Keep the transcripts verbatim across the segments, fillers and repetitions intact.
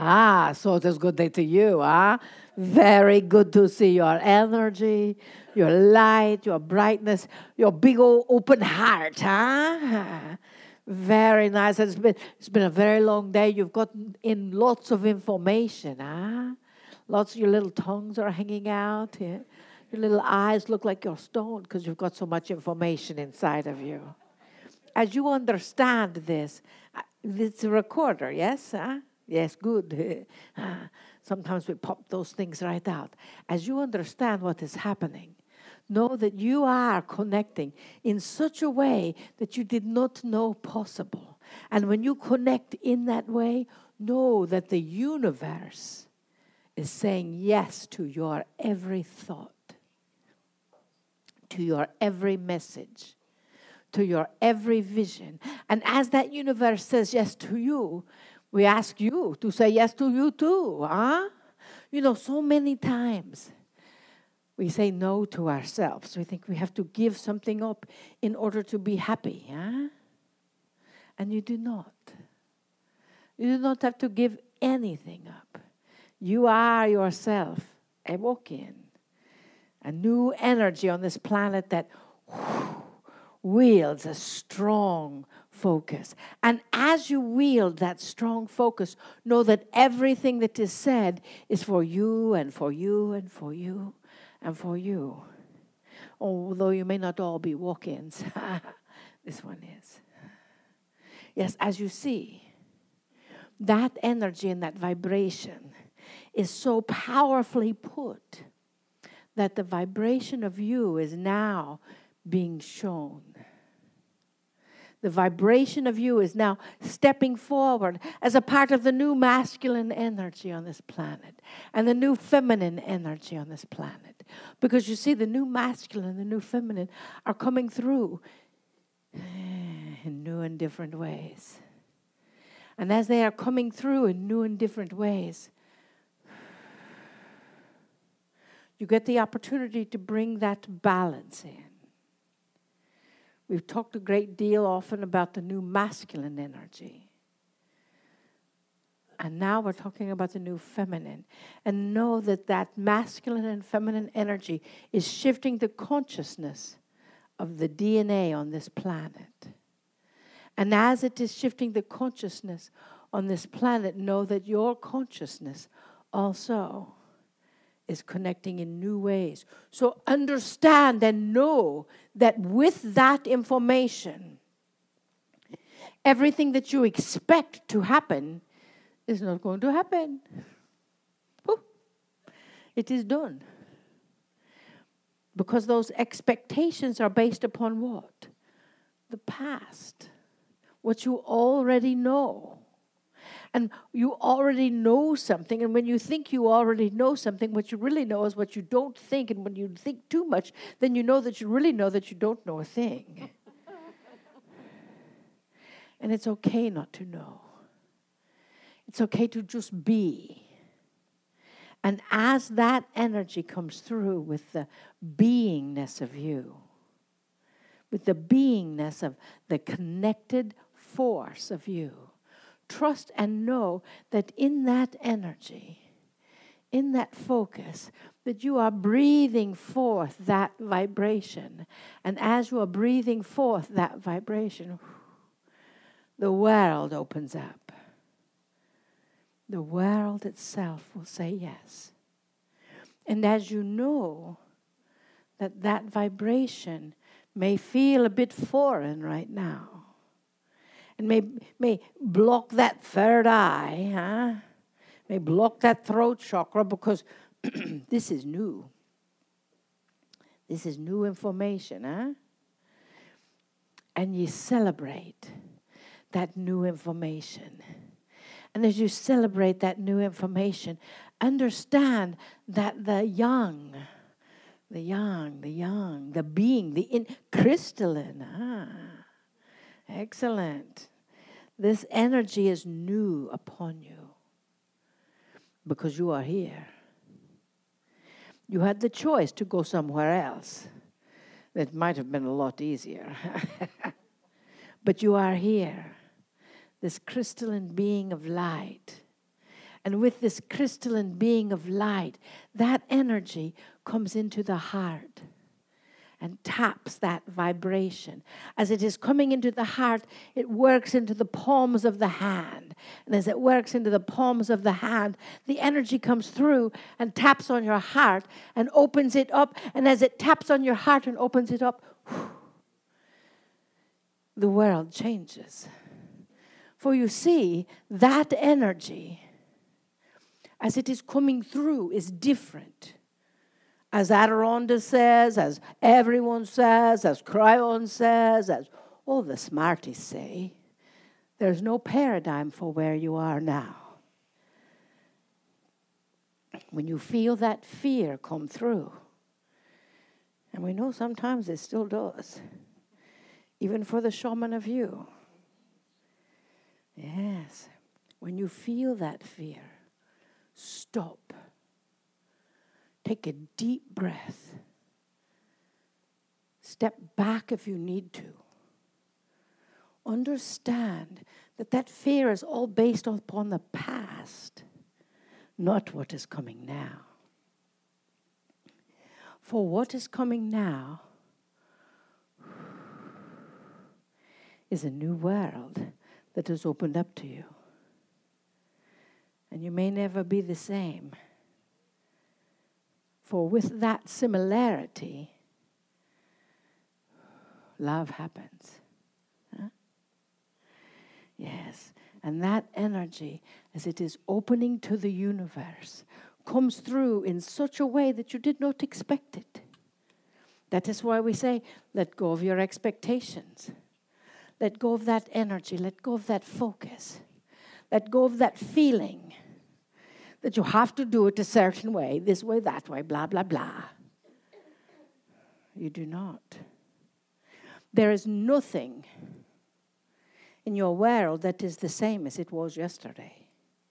Ah, so it is good day to you, huh? Very good to see your energy, your light, your brightness, your big old open heart, huh? Very nice. It's been it's been a very long day. You've gotten in lots of information, huh? Lots of your little tongues are hanging out. Yeah? Your little eyes look like you're stoned because you've got so much information inside of you. As you understand this, uh, it's a recorder, yes? Huh? Yes, good. Ah, sometimes we pop those things right out. As you understand what is happening, know that you are connecting in such a way that you did not know possible. And when you connect in that way, know that the universe is saying yes to your every thought, to your every message, to your every vision. And as that universe says yes to you, we ask you to say yes to you too, huh? You know, so many times we say no to ourselves. We think we have to give something up in order to be happy, huh? And you do not. You do not have to give anything up. You are yourself a walk-in, a new energy on this planet that whew, wields a strong focus. And as you wield that strong focus, know that everything that is said is for you and for you and for you and for you. Although you may not all be walk-ins, this one is. Yes, as you see, that energy and that vibration is so powerfully put that the vibration of you is now being shown. The vibration of you is now stepping forward as a part of the new masculine energy on this planet and the new feminine energy on this planet. Because you see, the new masculine and the new feminine are coming through in new and different ways. And as they are coming through in new and different ways, you get the opportunity to bring that balance in. We've talked a great deal often about the new masculine energy. And now we're talking about the new feminine. And know that that masculine and feminine energy is shifting the consciousness of the D N A on this planet. And as it is shifting the consciousness on this planet, know that your consciousness also is connecting in new ways. So understand and know that with that information, everything that you expect to happen is not going to happen. Whew. It is done. Because those expectations are based upon what? The past. What you already know. And you already know something. And when you think you already know something, what you really know is what you don't think. And when you think too much, then you know that you really know that you don't know a thing. And it's okay not to know. It's okay to just be. And as that energy comes through with the beingness of you, with the beingness of the connected force of you, trust and know that in that energy, in that focus, that you are breathing forth that vibration. And as you are breathing forth that vibration, the world opens up. The world itself will say yes. And as you know that that vibration may feel a bit foreign right now, and may, may block that third eye, huh? May block that throat chakra because this is new. This is new information, huh? And you celebrate that new information. And as you celebrate that new information, understand that the young, the young, the young, the being, the in, crystalline, ah, excellent. This energy is new upon you because you are here. You had the choice to go somewhere else. That might have been a lot easier. But you are here, this crystalline being of light. And with this crystalline being of light, that energy comes into the heart and taps that vibration. As it is coming into the heart, it works into the palms of the hand. And as it works into the palms of the hand, the energy comes through and taps on your heart and opens it up. And as it taps on your heart and opens it up, whew, the world changes. For you see, that energy, as it is coming through, is different. As Adironda says, as everyone says, as Cryon says, as all the smarties say, there's no paradigm for where you are now. When you feel that fear come through, and we know sometimes it still does, even for the shaman of you. Yes, when you feel that fear, stop. Take a deep breath. Step back if you need to. Understand that that fear is all based upon the past, not what is coming now. For what is coming now is a new world that has opened up to you. And you may never be the same. For with that similarity, love happens. Huh? Yes. And that energy, as it is opening to the universe, comes through in such a way that you did not expect it. That is why we say, let go of your expectations. Let go of that energy. Let go of that focus. Let go of that feeling that you have to do it a certain way, this way, that way, blah, blah, blah. You do not. There is nothing in your world that is the same as it was yesterday.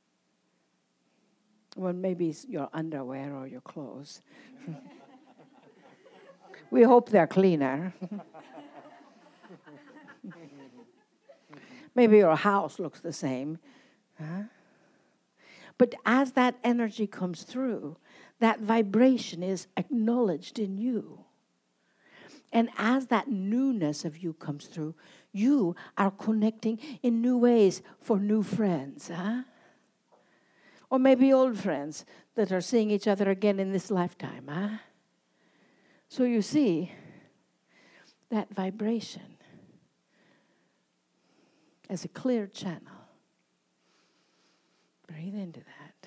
Well, maybe it's your underwear or your clothes. We hope they're cleaner. Maybe your house looks the same. Huh? But as that energy comes through, that vibration is acknowledged in you. And as that newness of you comes through, you are connecting in new ways for new friends. Huh? Or maybe old friends that are seeing each other again in this lifetime. Huh? So you see, that vibration as a clear channel. Breathe into that.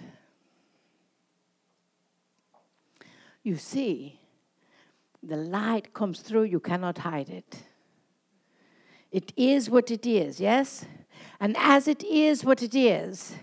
You see, the light comes through, you cannot hide it. It is what it is, yes? And as it is what it is,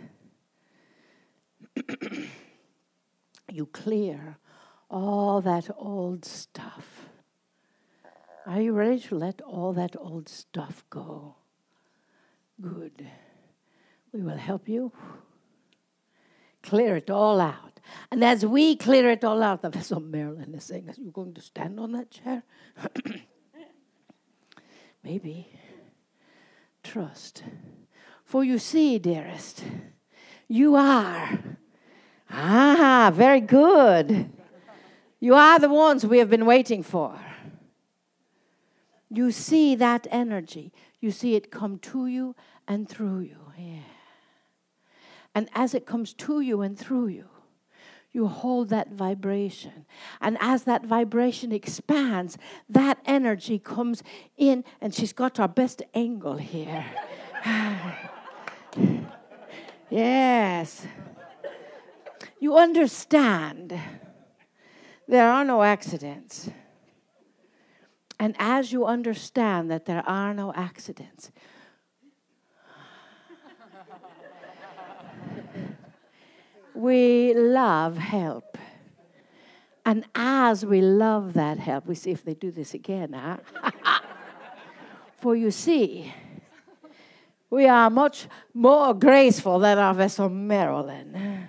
you clear all that old stuff. Are you ready to let all that old stuff go? Good. We will help you. Clear it all out. And as we clear it all out, that's what Marilyn is saying. Are you going to stand on that chair? Maybe. Trust. For you see, dearest, you are. Ah, very good. You are the ones we have been waiting for. You see that energy. You see it come to you and through you. Yeah. And as it comes to you and through you, you hold that vibration. And as that vibration expands, that energy comes in. And she's got our best angle here. Yes. You understand there are no accidents. And as you understand that there are no accidents, we love help. And as we love that help, we see if they do this again, huh? For you see, we are much more graceful than our vessel Marilyn.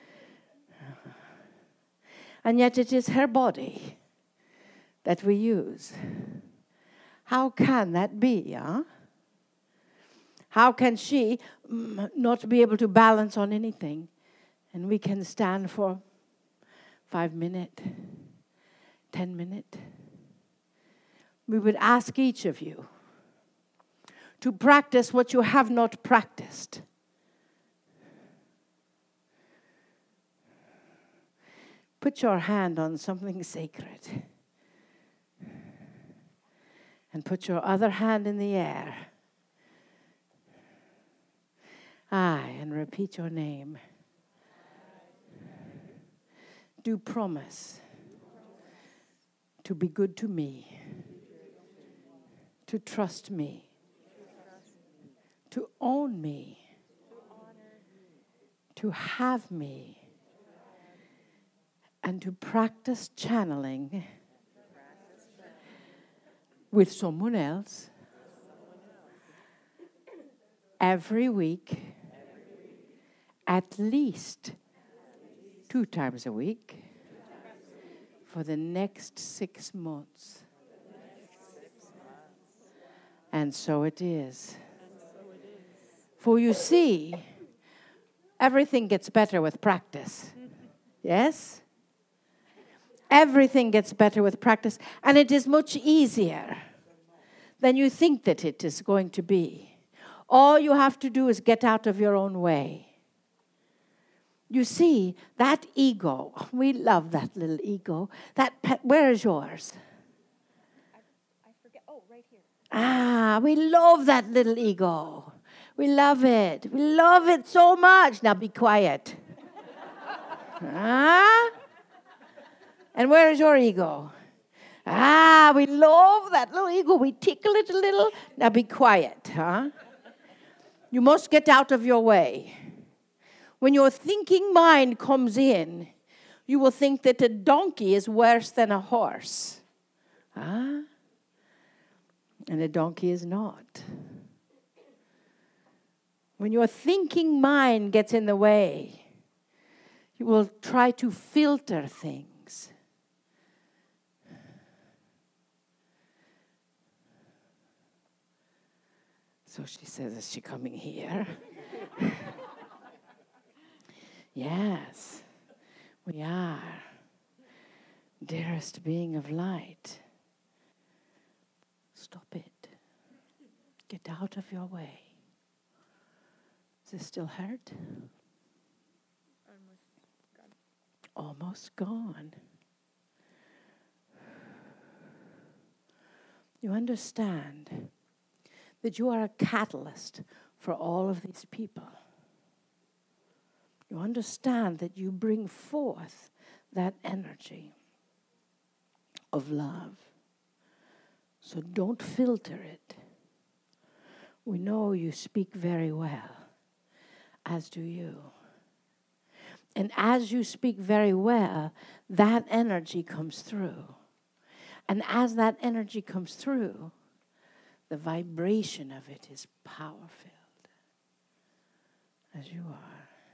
And yet it is her body that we use. How can that be, huh? How can she not be able to balance on anything? And we can stand for five minutes, ten minutes. We would ask each of you to practice what you have not practiced. Put your hand on something sacred. And put your other hand in the air. Aye, and repeat your name. Do promise to be good to me, to trust me, to own me, to have me, and to practice channeling with someone else every week, at least two times a week for the next six months. And so it is. For you see, everything gets better with practice. Yes? Everything gets better with practice. And it is much easier than you think that it is going to be. All you have to do is get out of your own way. You see, that ego, we love that little ego. That pet, where is yours? I, I forget. Oh, right here. Ah, we love that little ego. We love it. We love it so much. Now be quiet. Ah? And where is your ego? Ah, we love that little ego. We tickle it a little. Now be quiet, huh? You must get out of your way. When your thinking mind comes in, you will think that a donkey is worse than a horse. Huh? And a donkey is not. When your thinking mind gets in the way, you will try to filter things. So she says, is she coming here? Yes, we are. Dearest being of light. Stop it. Get out of your way. Is this still hurt? Almost gone. You understand that you are a catalyst for all of these people. You understand that you bring forth that energy of love. So don't filter it. We know you speak very well, as do you. And as you speak very well, that energy comes through. And as that energy comes through, the vibration of it is power-filled, as you are.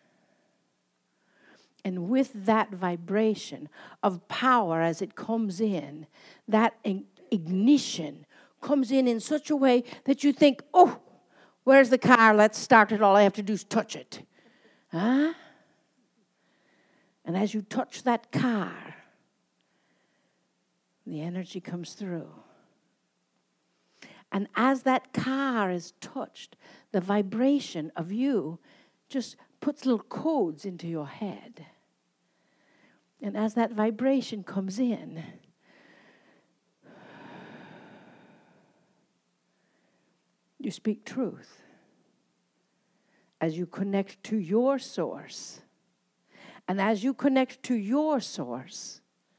And with that vibration of power as it comes in, that ignition comes in in such a way that you think, oh, where's the car? Let's start it. All I have to do is touch it. Huh? And as you touch that car, the energy comes through. And as that car is touched, the vibration of you just puts little codes into your head. And as that vibration comes in, you speak truth. As you connect to your source, and as you connect to your source,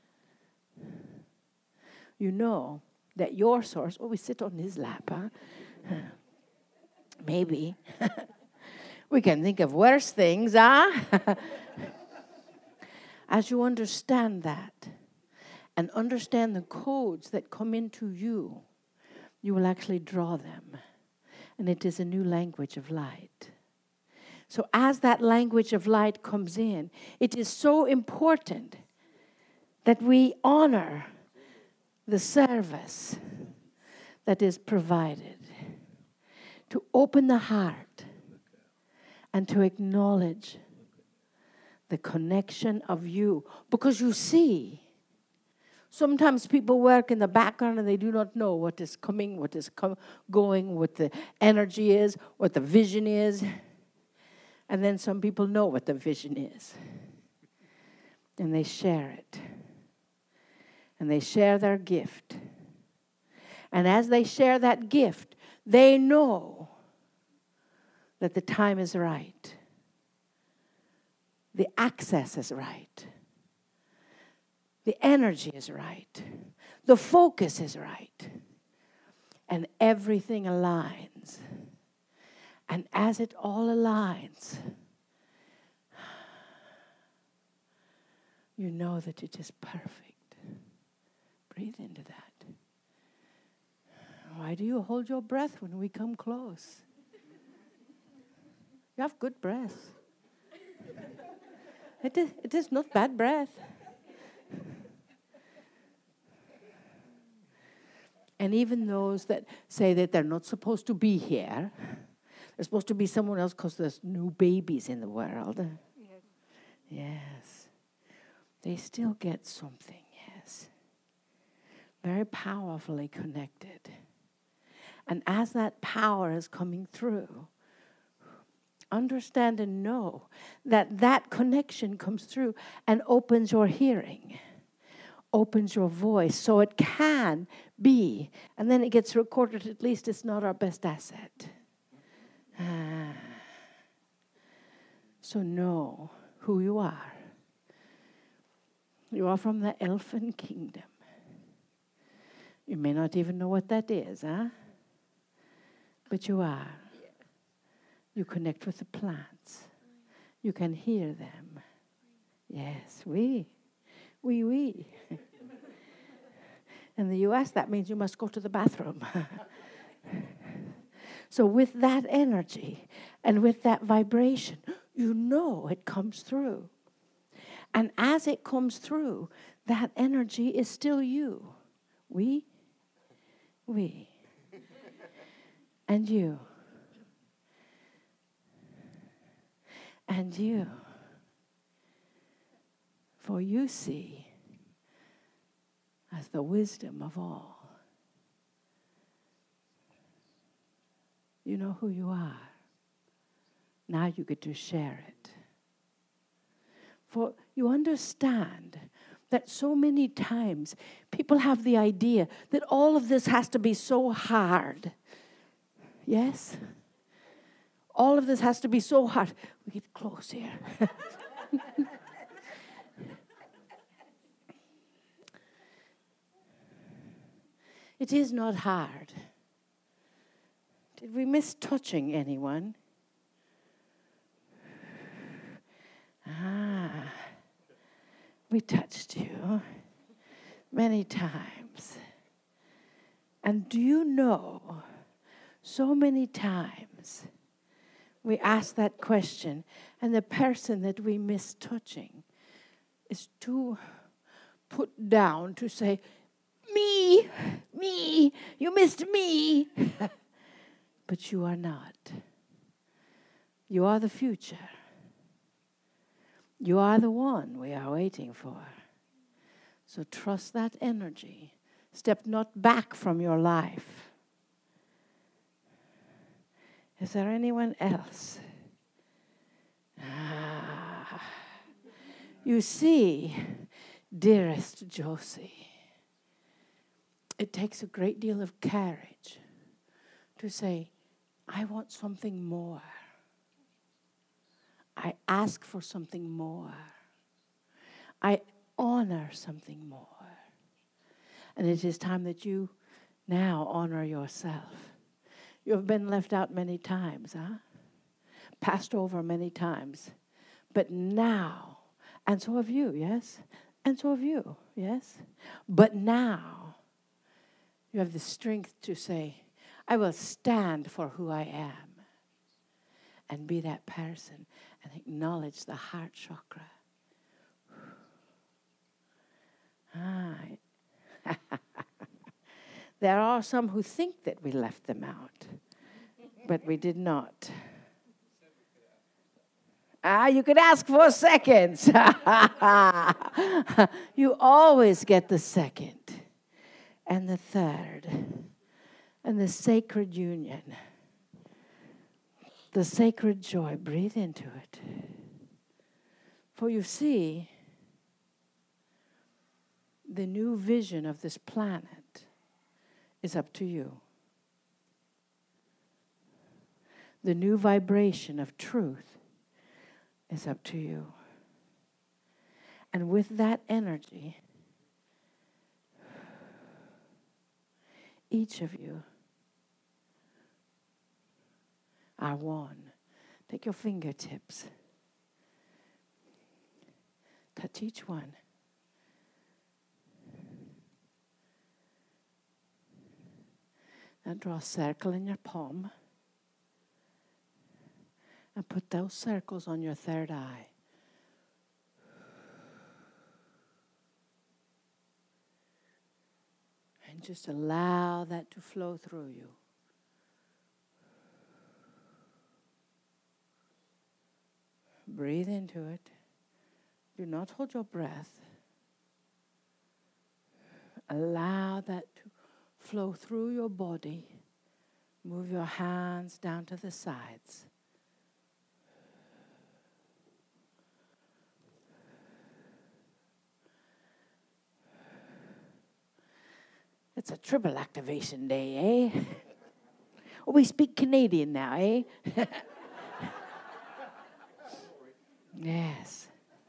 you know that your source, oh, we sit on his lap, huh? Maybe. We can think of worse things, huh? As you understand that and understand the codes that come into you, you will actually draw them. And it is a new language of light. So as that language of light comes in, it is so important that we honor the service that is provided, to open the heart and to acknowledge the connection of you. Because you see, sometimes people work in the background and they do not know what is coming, what is com- going, what the energy is, what the vision is. And then some people know what the vision is. And they share it. And they share their gift. And as they share that gift, they know that the time is right. The access is right. The energy is right. The focus is right. And everything aligns. And as it all aligns, you know that it is perfect. Breathe into that. Why do you hold your breath when we come close? You have good breath. It is, it is not bad breath. And even those that say that they're not supposed to be here, they're supposed to be someone else because there's new babies in the world. Yes. Yes. They still get something, yes. Very powerfully connected. And as that power is coming through, understand and know that that connection comes through and opens your hearing, opens your voice, so it can be. And then it gets recorded. At least it's not our best asset. Ah. So know who you are. You are from the elfin kingdom. You may not even know what that is, huh? But you are. You connect with the plants. You can hear them. Yes, we. We, we. In the U S, that means you must go to the bathroom. So with that energy and with that vibration, you know it comes through. And as it comes through, that energy is still you. We, we, and you, and you. For you see as the wisdom of all. You know who you are. Now you get to share it. For you understand that so many times people have the idea that all of this has to be so hard. Yes? All of this has to be so hard. We get close here. It is not hard. Did we miss touching anyone? Ah, we touched you many times. And do you know, so many times we ask that question, and the person that we miss touching is too put down to say, me, me, you missed me. But you are not. You are the future. You are the one we are waiting for. So trust that energy. Step not back from your life. Is there anyone else? Ah. You see, dearest Josie, it takes a great deal of courage to say, I want something more. I ask for something more. I honor something more. And it is time that you now honor yourself. You have been left out many times, huh? Passed over many times. But now, and so have you, yes? And so have you, yes? But now, you have the strength to say, I will stand for who I am. And be that person and acknowledge the heart chakra. Ah. There are some who think that we left them out, but we did not. Ah, you could ask for seconds. You always get the second and the third and the sacred union, the sacred joy. Breathe into it. For you see, the new vision of this planet is up to you. The new vibration of truth is up to you. And with that energy, each of you are one. Take your fingertips. Touch each one. Now draw a circle in your palm. And put those circles on your third eye. And just allow that to flow through you. Breathe into it. Do not hold your breath. Allow that to flow through your body. Move your hands down to the sides. It's a triple activation day, eh? Oh, we speak Canadian now, eh? Yes.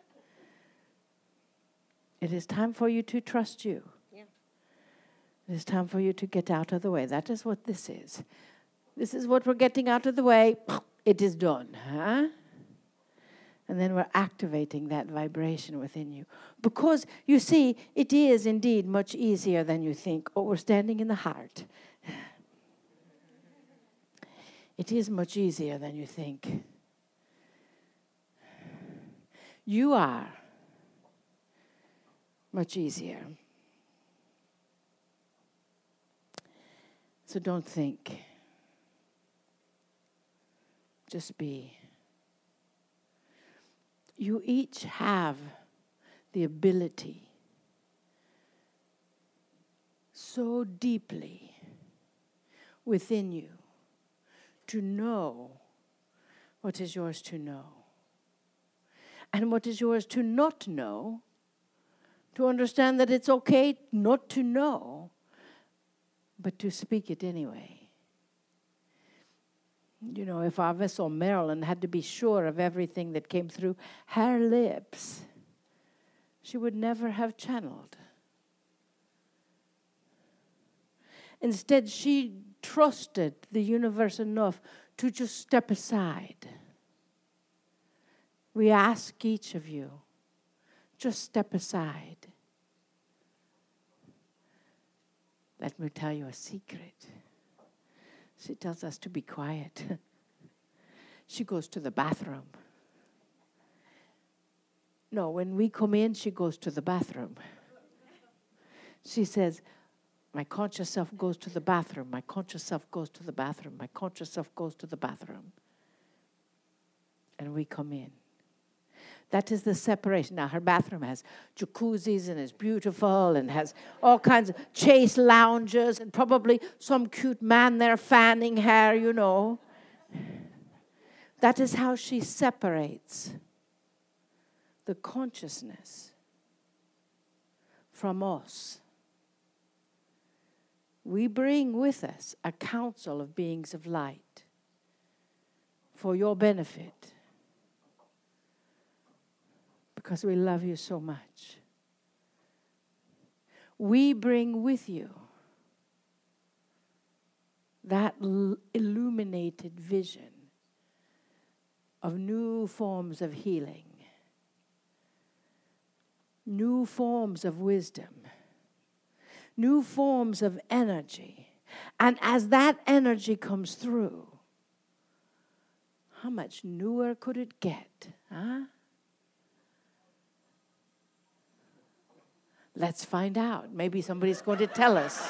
It is time for you to trust you. Yeah. It is time for you to get out of the way. That is what this is. This is what we're getting out of the way. It is done, huh? And then we're activating that vibration within you. Because, you see, it is indeed much easier than you think. Oh, we're standing in the heart. It is much easier than you think. You are much easier. So don't think. Just be. You each have the ability so deeply within you to know what is yours to know. And what is yours to not know, to understand that it's okay not to know, but to speak it anyway. You know, if our vessel Marilyn had to be sure of everything that came through her lips, she would never have channeled. Instead, she trusted the universe enough to just step aside. We ask each of you, just step aside. Let me tell you a secret. She tells us to be quiet. She goes to the bathroom. No, when we come in, she goes to the bathroom. She says, my conscious self goes to the bathroom. My conscious self goes to the bathroom. My conscious self goes to the bathroom. And we come in. That is the separation. Now, her bathroom has jacuzzis and is beautiful and has all kinds of chaise lounges and probably some cute man there fanning her, you know. That is how she separates the consciousness from us. We bring with us a council of beings of light for your benefit. Because we love you so much. We bring with you that l- illuminated vision of new forms of healing, new forms of wisdom, new forms of energy. And as that energy comes through, how much newer could it get, huh? Let's find out. Maybe somebody's going to tell us.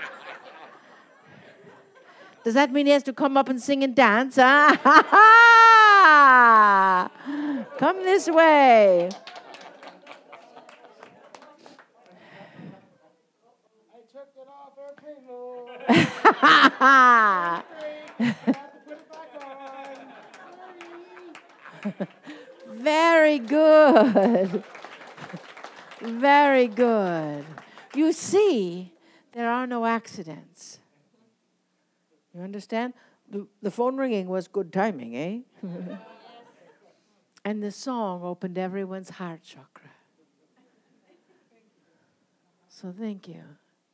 Does that mean he has to come up and sing and dance? Ah, Come this way. I took it off her pillow. Put it back on. Very good. Very good. You see, there are no accidents. You understand? The, the phone ringing was good timing, eh? And the song opened everyone's heart chakra. So thank you.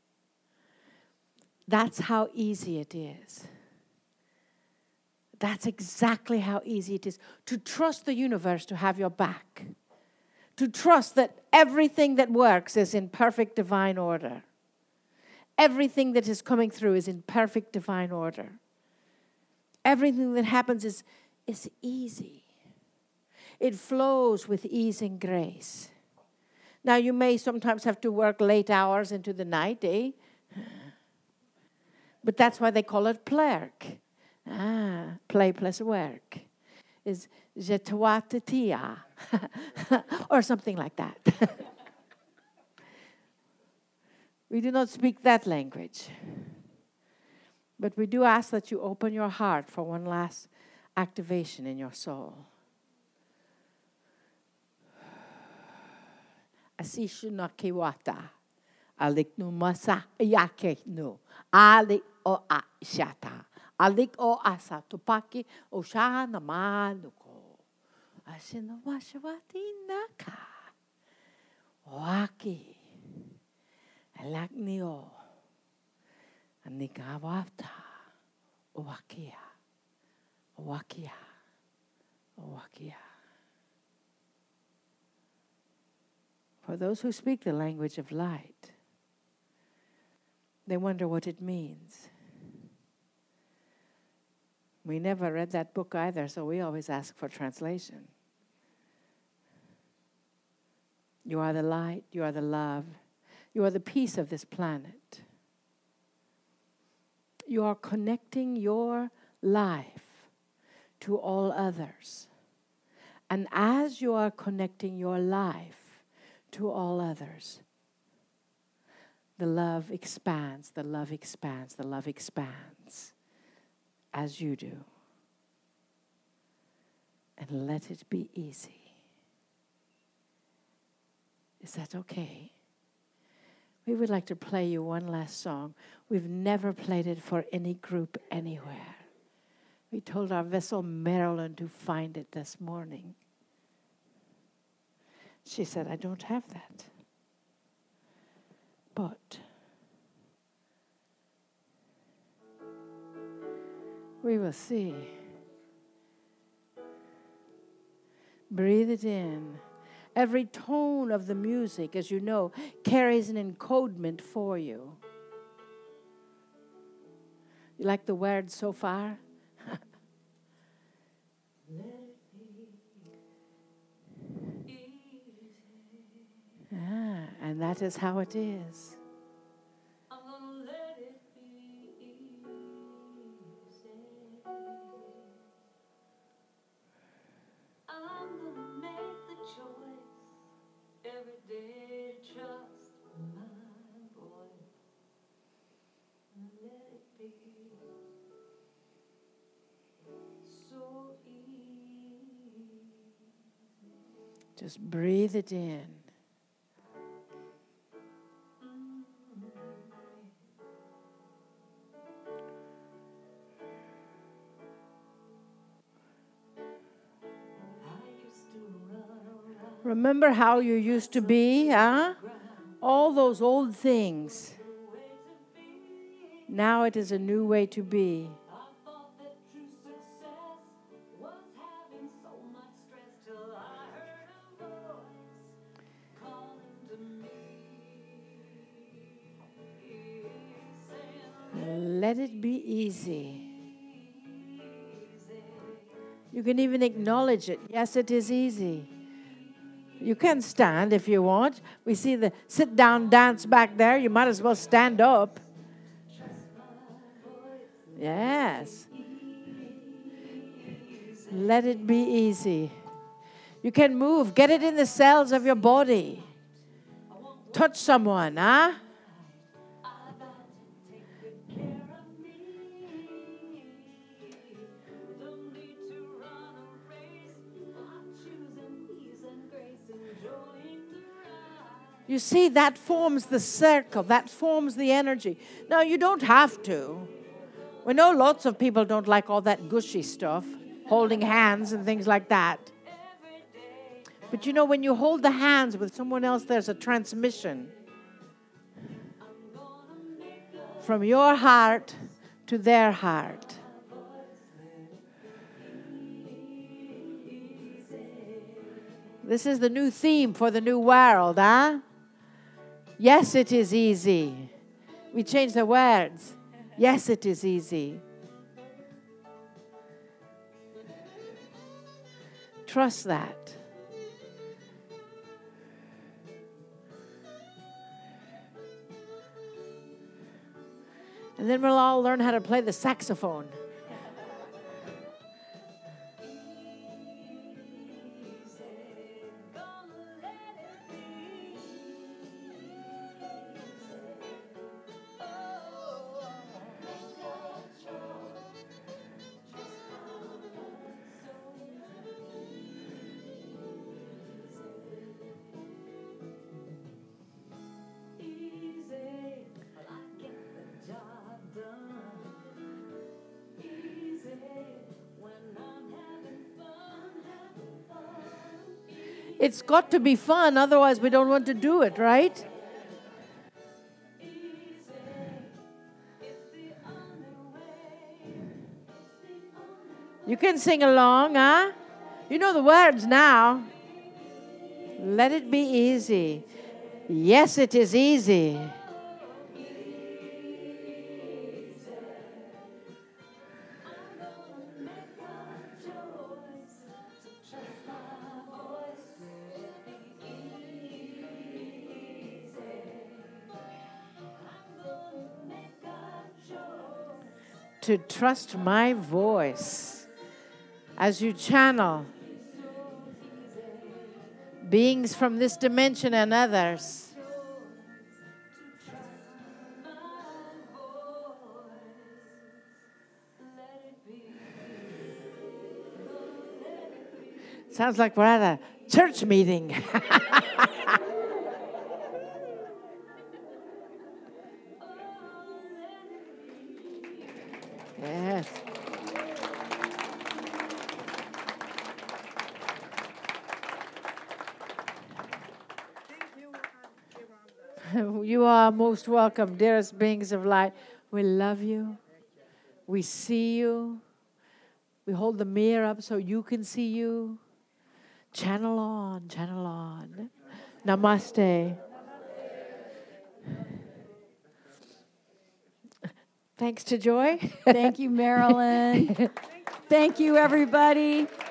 That's how easy it is. That's exactly how easy it is to trust the universe to have your back. To trust that everything that works is in perfect divine order. Everything that is coming through is in perfect divine order. Everything that happens is, is easy. It flows with ease and grace. Now, you may sometimes have to work late hours into the night, eh? But that's why they call it plerk. Ah, play plus work. Is je toi te tia. Or something like that. We do not speak that language. But we do ask that you open your heart for one last activation in your soul. Asishu no kiwata. Alik nu masa yake nu. Alik o a shata. Alik o asa tupaki o shaha namanuko. Asino washawati naka. Oaki. Alaknio. Anikawata. Owakia. Owakia. Owakia. For those who speak the language of light, they wonder what it means. We never read that book either, so we always ask for translation. You are the light, you are the love, you are the peace of this planet. You are connecting your life to all others. And as you are connecting your life to all others, the love expands, the love expands, the love expands as you do. And let it be easy. Is that okay? We would like to play you one last song. We've never played it for any group anywhere. We told our vessel Marilyn to find it this morning. She said, I don't have that. But we will see. Breathe it in. Every tone of the music, as you know, carries an encodement for you. You like the words so far? Ah, and that is how it is. I'm gonna let it be easy. I'm gonna make the choice every day to trust my voice. Let it be so easy. Just breathe it in. Remember how you used to be, huh? All those old things. Now it is a new way to be. I thought that true success was having so much stress till I heard a voice calling to me, saying, Let it be easy. You can even acknowledge it. Yes, it is easy. You can stand if you want. We see the sit down dance back there. You might as well stand up. Yes. Let it be easy. You can move. Get it in the cells of your body. Touch someone, huh? You see, that forms the circle. That forms the energy. Now, you don't have to. We know lots of people don't like all that gushy stuff, holding hands and things like that. But you know, when you hold the hands with someone else, there's a transmission from your heart to their heart. This is the new theme for the new world, huh? Yes, it is easy. We change the words. Yes, it is easy. Trust that. And then we'll all learn how to play the saxophone. It's got to be fun, otherwise we don't want to do it, right? You can sing along, huh? You know the words now. Let it be easy. Yes, it is easy. To trust my voice as you channel beings from this dimension and others. Sounds like we're at a church meeting. Yes. You are most welcome, dearest beings of light. We love you. We see you. We hold the mirror up so you can see you. Channel on, channel on. Namaste. Thanks to Joy. Thank you, Marilyn. Thank you, everybody.